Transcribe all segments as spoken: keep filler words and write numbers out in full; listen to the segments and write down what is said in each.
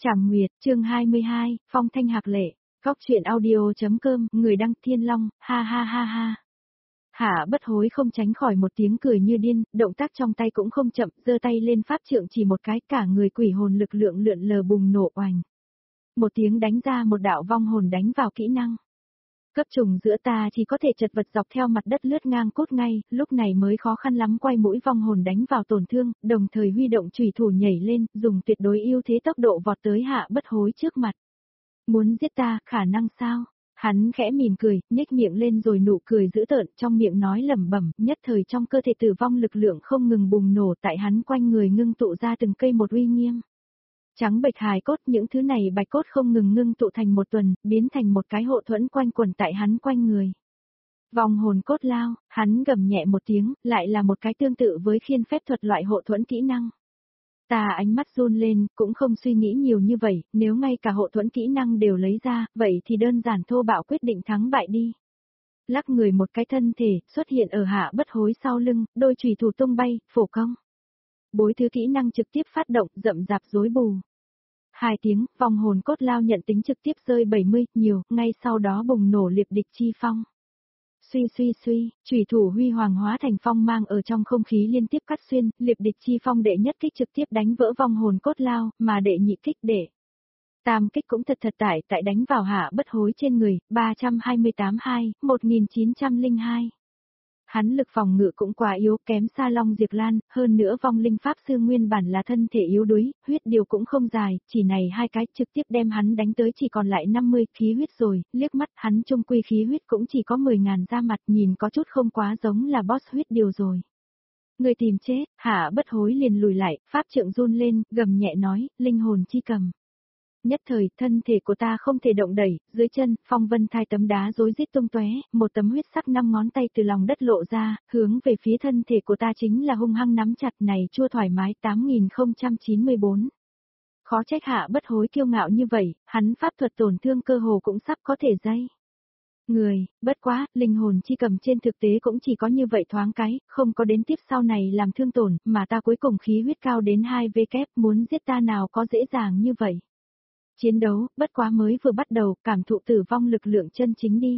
Trảm Nguyệt, chương hai mươi hai, Phong Thanh Hạc Lệ, Góc truyện audio.com, người đăng Thiên Long, ha ha ha ha. Hạ Bất Hối không tránh khỏi một tiếng cười như điên, động tác trong tay cũng không chậm, giơ tay lên pháp trượng chỉ một cái, cả người quỷ hồn lực lượng lượn lờ bùng nổ oành. Một tiếng đánh ra một đạo vong hồn đánh vào kỹ năng. Cấp trùng giữa ta chỉ có thể chật vật dọc theo mặt đất lướt ngang cốt ngay, lúc này mới khó khăn lắm quay mũi vong hồn đánh vào tổn thương, đồng thời huy động chùy thủ nhảy lên, dùng tuyệt đối ưu thế tốc độ vọt tới Hạ Bất Hối trước mặt. Muốn giết ta, khả năng sao? Hắn khẽ mỉm cười, nhếch miệng lên rồi nụ cười dữ tợn, trong miệng nói lẩm bẩm, nhất thời trong cơ thể tử vong lực lượng không ngừng bùng nổ, tại hắn quanh người ngưng tụ ra từng cây một uy nghiêm. Trắng bệch hài cốt, những thứ này bạch cốt không ngừng ngưng tụ thành một tuần, biến thành một cái hộ thuẫn quanh quẩn tại hắn quanh người. Vòng hồn cốt lao, hắn gầm nhẹ một tiếng, lại là một cái tương tự với khiên phép thuật loại hộ thuẫn kỹ năng. Ta ánh mắt run lên, cũng không suy nghĩ nhiều như vậy, nếu ngay cả hộ thuẫn kỹ năng đều lấy ra, vậy thì đơn giản thô bạo quyết định thắng bại đi. Lắc người một cái thân thể, xuất hiện ở Hạ Bất Hối sau lưng, đôi chùy thủ tung bay, phổ công. Bối thứ kỹ năng trực tiếp phát động, rậm rạp rối bù. Hai tiếng, vòng hồn cốt lao nhận tính trực tiếp rơi bảy mươi, nhiều, ngay sau đó bùng nổ liệp địch chi phong. Suy suy suy, chủy thủ huy hoàng hóa thành phong mang ở trong không khí liên tiếp cắt xuyên, liệp địch chi phong đệ nhất kích trực tiếp đánh vỡ vong hồn cốt lao, mà đệ nhị kích đệ. Tam kích cũng thật thật tại tại đánh vào Hạ Bất Hối trên người, ba trăm hai mươi tám hai, một nghìn chín trăm lẻ hai. Hắn lực phòng ngự cũng quá yếu, kém xa Long Diệp Lan, hơn nữa vong linh pháp sư nguyên bản là thân thể yếu đuối, huyết điều cũng không dài, chỉ này hai cái trực tiếp đem hắn đánh tới chỉ còn lại năm mươi khí huyết rồi, liếc mắt hắn trung quy khí huyết cũng chỉ có mười ngàn ra mặt, nhìn có chút không quá giống là boss huyết điều rồi. Người tìm chết, Hạ Bất Hối liền lùi lại, pháp trượng run lên, gầm nhẹ nói, linh hồn chi cầm. Nhất thời, thân thể của ta không thể động đẩy, dưới chân, phong vân thai tấm đá rối rít tung tóe, một tấm huyết sắc năm ngón tay từ lòng đất lộ ra, hướng về phía thân thể của ta chính là hung hăng nắm chặt này chua thoải mái tám nghìn không trăm chín mươi bốn. Khó trách Hạ Bất Hối kiêu ngạo như vậy, hắn pháp thuật tổn thương cơ hồ cũng sắp có thể dây. Người, bất quá, linh hồn chi cầm trên thực tế cũng chỉ có như vậy thoáng cái, không có đến tiếp sau này làm thương tổn, mà ta cuối cùng khí huyết cao đến hai vê kép, muốn giết ta nào có dễ dàng như vậy. Chiến đấu, bất quá mới vừa bắt đầu, cảm thụ tử vong lực lượng chân chính đi.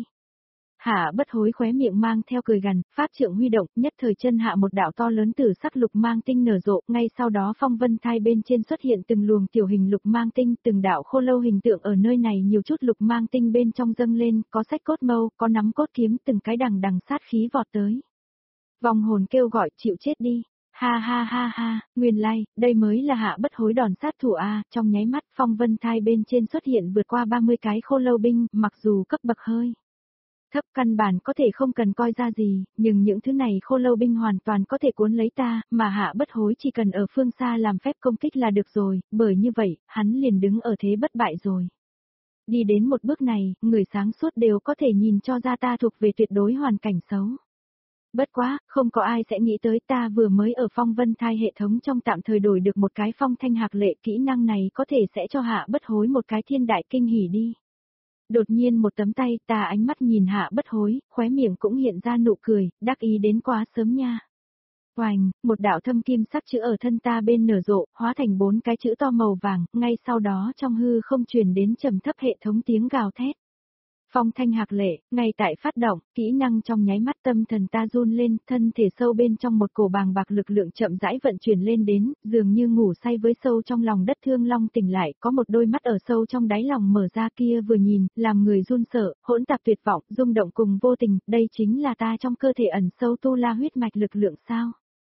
Hạ Bất Hối khóe miệng mang theo cười gằn, pháp trượng huy động, nhất thời chân hạ một đạo to lớn tử sắc lục mang tinh nở rộ, ngay sau đó phong vân thai bên trên xuất hiện từng luồng tiểu hình lục mang tinh, từng đạo khô lâu hình tượng ở nơi này nhiều chút lục mang tinh bên trong dâng lên, có sách cốt mâu, có nắm cốt kiếm, từng cái đằng đằng sát khí vọt tới. Vòng hồn kêu gọi, chịu chết đi. Ha ha ha ha, nguyên lai, like, đây mới là Hạ Bất Hối đòn sát thủ a, trong nháy mắt phong vân thai bên trên xuất hiện vượt qua ba mươi cái khô lâu binh, mặc dù cấp bậc hơi thấp căn bản có thể không cần coi ra gì, nhưng những thứ này khô lâu binh hoàn toàn có thể cuốn lấy ta, mà Hạ Bất Hối chỉ cần ở phương xa làm phép công kích là được rồi, bởi như vậy, hắn liền đứng ở thế bất bại rồi. Đi đến một bước này, người sáng suốt đều có thể nhìn cho ra ta thuộc về tuyệt đối hoàn cảnh xấu. Bất quá, không có ai sẽ nghĩ tới ta vừa mới ở phong vân thai hệ thống trong tạm thời đổi được một cái phong thanh hạc lệ, kỹ năng này có thể sẽ cho Hạ Bất Hối một cái thiên đại kinh hỉ đi. Đột nhiên một tấm tay, ta ánh mắt nhìn Hạ Bất Hối, khóe miệng cũng hiện ra nụ cười, đắc ý đến quá sớm nha. Oành, một đạo thâm kim sắc chữ ở thân ta bên nở rộ, hóa thành bốn cái chữ to màu vàng, ngay sau đó trong hư không truyền đến trầm thấp hệ thống tiếng gào thét. Phong thanh hạc lệ, ngay tại phát động, kỹ năng trong nháy mắt tâm thần ta run lên, thân thể sâu bên trong một cổ bàng bạc lực lượng chậm rãi vận chuyển lên đến, dường như ngủ say với sâu trong lòng đất thương long tỉnh lại, có một đôi mắt ở sâu trong đáy lòng mở ra kia vừa nhìn, làm người run sợ, hỗn tạp tuyệt vọng, rung động cùng vô tình, đây chính là ta trong cơ thể ẩn sâu tu la huyết mạch lực lượng sao?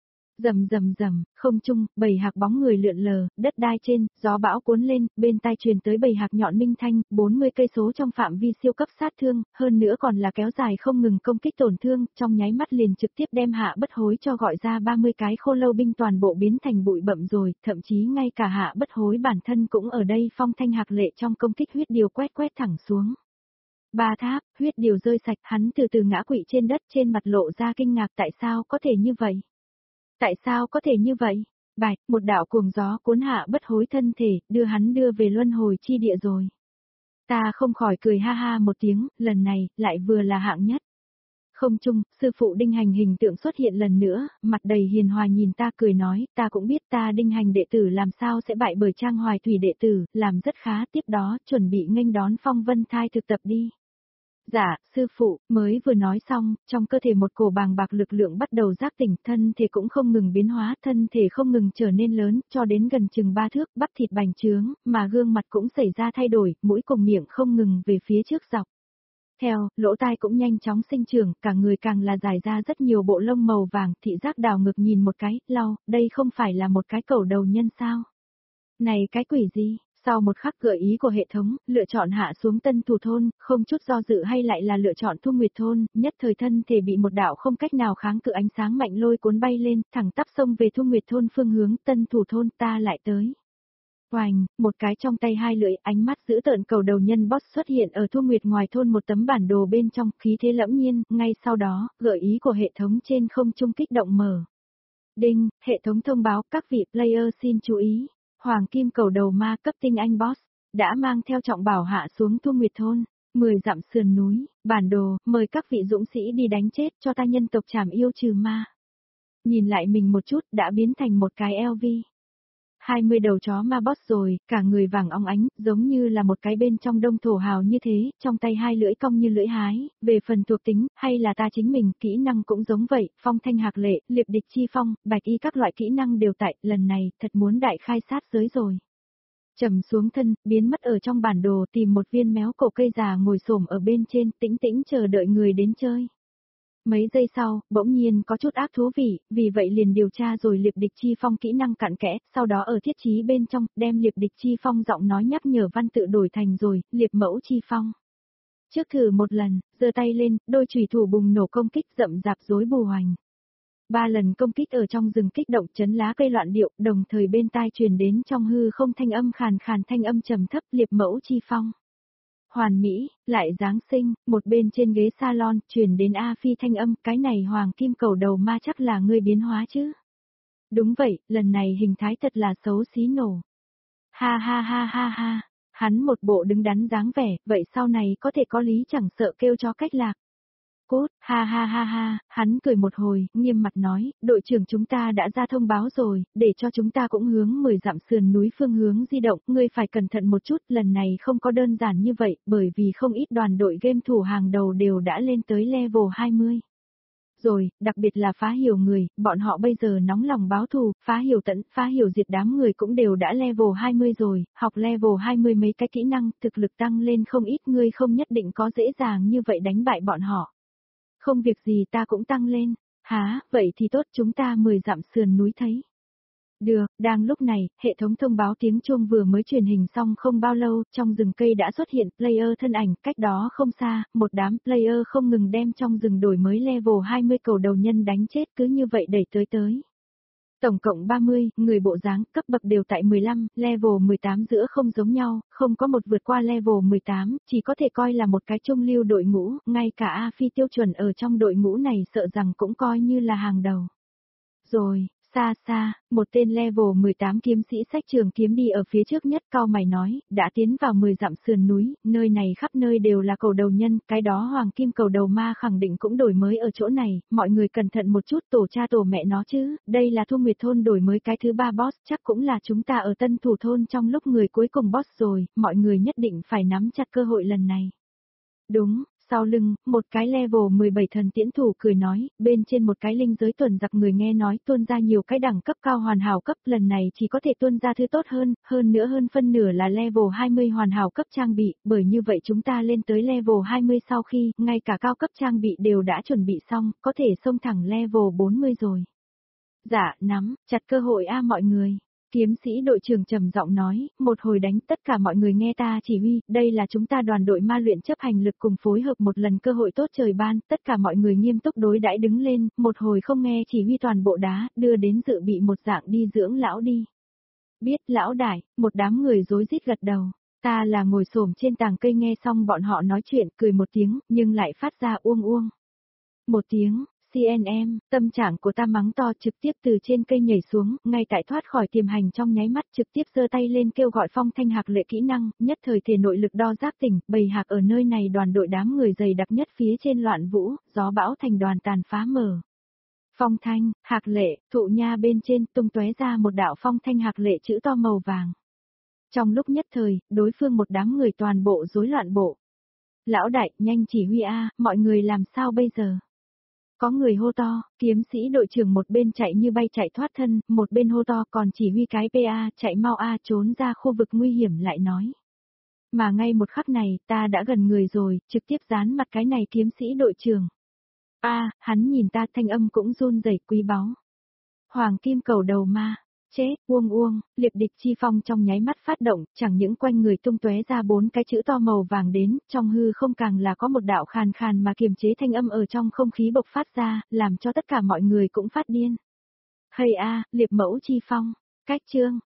Rầm rầm rầm, không trung, bầy hạc bóng người lượn lờ, đất đai trên, gió bão cuốn lên, bên tai truyền tới bầy hạc nhọn minh thanh, bốn mươi cây số trong phạm vi siêu cấp sát thương, hơn nữa còn là kéo dài không ngừng công kích tổn thương, trong nháy mắt liền trực tiếp đem Hạ Bất Hối cho gọi ra ba mươi cái khô lâu binh toàn bộ biến thành bụi bặm rồi, thậm chí ngay cả Hạ Bất Hối bản thân cũng ở đây phong thanh hạc lệ trong công kích huyết điều quét quét thẳng xuống. Ba tháp, huyết điều rơi sạch, hắn từ từ ngã quỵ trên đất, trên mặt lộ ra kinh ngạc tại sao có thể như vậy. Tại sao có thể như vậy? Bạch, một đạo cuồng gió cuốn Hạ Bất Hối thân thể, đưa hắn đưa về luân hồi chi địa rồi. Ta không khỏi cười ha ha một tiếng, lần này, lại vừa là hạng nhất. không trung, sư phụ Đinh Hành hình tượng xuất hiện lần nữa, mặt đầy hiền hòa nhìn ta cười nói, ta cũng biết ta Đinh Hành đệ tử làm sao sẽ bại bởi Trang Hoài Thủy đệ tử, làm rất khá, tiếp đó chuẩn bị nghênh đón Phong Vân Thai thực tập đi. Dạ, sư phụ, mới vừa nói xong, trong cơ thể một cổ bàng bạc lực lượng bắt đầu giác tỉnh, thân thể cũng không ngừng biến hóa, thân thể không ngừng trở nên lớn, cho đến gần chừng ba thước, bắp thịt bành trướng, mà gương mặt cũng xảy ra thay đổi, mũi cùng miệng không ngừng về phía trước dọc. Theo, lỗ tai cũng nhanh chóng sinh trưởng, cả người càng là dài ra rất nhiều bộ lông màu vàng, thị giác đào ngực nhìn một cái, lau, đây không phải là một cái cầu đầu nhân sao? Này cái quỷ gì? Sau một khắc gợi ý của hệ thống, lựa chọn hạ xuống Tân Thủ Thôn, không chút do dự hay lại là lựa chọn Thu Nguyệt Thôn, nhất thời thân thể bị một đạo không cách nào kháng cự ánh sáng mạnh lôi cuốn bay lên, thẳng tắp sông về Thu Nguyệt Thôn phương hướng, Tân Thủ Thôn ta lại tới. Oành, một cái trong tay hai lưỡi, ánh mắt giữ tợn cầu đầu nhân boss xuất hiện ở Thu Nguyệt ngoài thôn một tấm bản đồ bên trong, khí thế lẫm nhiên, ngay sau đó, gợi ý của hệ thống trên không trung kích động mở. Đinh, hệ thống thông báo các vị player xin chú ý. Hoàng kim cầu đầu ma cấp tinh anh boss, đã mang theo trọng bảo hạ xuống Thu Nguyệt Thôn, mười dặm sườn núi, bản đồ, mời các vị dũng sĩ đi đánh chết cho ta nhân tộc trảm yêu trừ ma. Nhìn lại mình một chút đã biến thành một cái eo vi. hai mươi đầu chó ma boss rồi, cả người vàng óng ánh, giống như là một cái bên trong đông thổ hào như thế, trong tay hai lưỡi cong như lưỡi hái, về phần thuộc tính, hay là ta chính mình, kỹ năng cũng giống vậy, phong thanh hạc lệ, liệp địch chi phong, bạch y các loại kỹ năng đều tại, lần này, thật muốn đại khai sát giới rồi. Trầm xuống thân, biến mất ở trong bản đồ tìm một viên méo cổ cây già ngồi xổm ở bên trên, tĩnh tĩnh chờ đợi người đến chơi. Mấy giây sau, bỗng nhiên có chút ác thú vị, vì vậy liền điều tra rồi liệp địch chi phong kỹ năng cặn kẽ, sau đó ở thiết chí bên trong, đem liệp địch chi phong giọng nói nhắc nhở văn tự đổi thành rồi, liệp mẫu chi phong. Trước thử một lần, giơ tay lên, đôi chùy thủ bùng nổ công kích rậm rạp rối bù hoành. Ba lần công kích ở trong rừng kích động chấn lá cây loạn điệu, đồng thời bên tai truyền đến trong hư không thanh âm khàn khàn thanh âm trầm thấp liệp mẫu chi phong. Hoàn mỹ, lại Giáng sinh, một bên trên ghế salon, truyền đến A Phi thanh âm, cái này hoàng kim cầu đầu ma chắc là ngươi biến hóa chứ. Đúng vậy, lần này hình thái thật là xấu xí nổ. Ha ha ha ha ha, hắn một bộ đứng đắn dáng vẻ, vậy sau này có thể có lý chẳng sợ kêu cho cách lạc. Cốt, ha ha ha ha, hắn cười một hồi, nghiêm mặt nói, đội trưởng chúng ta đã ra thông báo rồi, để cho chúng ta cũng hướng mười dặm sườn núi phương hướng di động, ngươi phải cẩn thận một chút, lần này không có đơn giản như vậy, bởi vì không ít đoàn đội game thủ hàng đầu đều đã lên tới level hai mươi. Rồi, đặc biệt là phá hiểu người, bọn họ bây giờ nóng lòng báo thù, phá hiểu tận, phá hiểu diệt đám người cũng đều đã level hai mươi rồi, học level hai mươi mấy cái kỹ năng, thực lực tăng lên không ít, ngươi không nhất định có dễ dàng như vậy đánh bại bọn họ. Không việc gì ta cũng tăng lên, há, vậy thì tốt chúng ta mười dặm sườn núi thấy. Được, đang lúc này, hệ thống thông báo tiếng chuông vừa mới truyền hình xong không bao lâu, trong rừng cây đã xuất hiện player thân ảnh, cách đó không xa, một đám player không ngừng đem trong rừng đổi mới level hai mươi cầu đầu nhân đánh chết cứ như vậy đẩy tới tới. Tổng cộng ba mươi, người bộ dáng, cấp bậc đều tại mười lăm, level mười tám giữa không giống nhau, không có một vượt qua level mười tám, chỉ có thể coi là một cái trung lưu đội ngũ, ngay cả A Phi tiêu chuẩn ở trong đội ngũ này sợ rằng cũng coi như là hàng đầu. Rồi, xa xa, một tên level mười tám kiếm sĩ sách trường kiếm đi ở phía trước nhất cao mày nói, đã tiến vào mười dặm sườn núi, nơi này khắp nơi đều là cầu đầu nhân, cái đó hoàng kim cầu đầu ma khẳng định cũng đổi mới ở chỗ này, mọi người cẩn thận một chút tổ cha tổ mẹ nó chứ, đây là Thu Nguyệt Thôn đổi mới cái thứ ba boss, chắc cũng là chúng ta ở Tân Thủ Thôn trong lúc người cuối cùng boss rồi, mọi người nhất định phải nắm chặt cơ hội lần này. Đúng. Sau lưng, một cái level mười bảy thần tiễn thủ cười nói, bên trên một cái linh giới tuần giặc người nghe nói tuôn ra nhiều cái đẳng cấp cao hoàn hảo cấp, lần này chỉ có thể tuôn ra thứ tốt hơn, hơn nữa hơn phân nửa là level hai mươi hoàn hảo cấp trang bị, bởi như vậy chúng ta lên tới level hai mươi sau khi, ngay cả cao cấp trang bị đều đã chuẩn bị xong, có thể xông thẳng level bốn mươi rồi. Dạ, nắm, chặt cơ hội a mọi người. Kiếm sĩ đội trưởng trầm giọng nói, một hồi đánh tất cả mọi người nghe ta chỉ huy, đây là chúng ta đoàn đội ma luyện chấp hành lực cùng phối hợp một lần cơ hội tốt trời ban, tất cả mọi người nghiêm túc đối đãi đứng lên, một hồi không nghe chỉ huy toàn bộ đá, đưa đến dự bị một dạng đi dưỡng lão đi. Biết lão đại, một đám người rối rít gật đầu, ta là ngồi xổm trên tàng cây nghe xong bọn họ nói chuyện, cười một tiếng, nhưng lại phát ra uông uông. Một tiếng. xê en em, tâm trạng của ta mắng to trực tiếp từ trên cây nhảy xuống, ngay tại thoát khỏi tiềm hành trong nháy mắt trực tiếp giơ tay lên kêu gọi Phong Thanh Hạc lệ kỹ năng, nhất thời thể nội lực đo giác tỉnh, bầy hạc ở nơi này đoàn đội đám người dày đặc nhất phía trên loạn vũ, gió bão thành đoàn tàn phá mở. Phong Thanh, Hạc lệ, thụ nha bên trên tung tóe ra một đạo Phong Thanh Hạc lệ chữ to màu vàng. Trong lúc nhất thời, đối phương một đám người toàn bộ rối loạn bộ. Lão đại, nhanh chỉ huy a, mọi người làm sao bây giờ? Có người hô to, kiếm sĩ đội trưởng một bên chạy như bay chạy thoát thân, một bên hô to còn chỉ huy cái pê a chạy mau a trốn ra khu vực nguy hiểm lại nói. Mà ngay một khắc này, ta đã gần người rồi, trực tiếp dán mặt cái này kiếm sĩ đội trưởng. A, hắn nhìn ta thanh âm cũng run rẩy quý báu. Hoàng kim cầu đầu ma. Chết, uông uông, liệp địch chi phong trong nháy mắt phát động, chẳng những quanh người tung tóe ra bốn cái chữ to màu vàng đến, trong hư không càng là có một đạo khàn khàn mà kiềm chế thanh âm ở trong không khí bộc phát ra, làm cho tất cả mọi người cũng phát điên. Hay a, liệp mẫu chi phong, cách chương,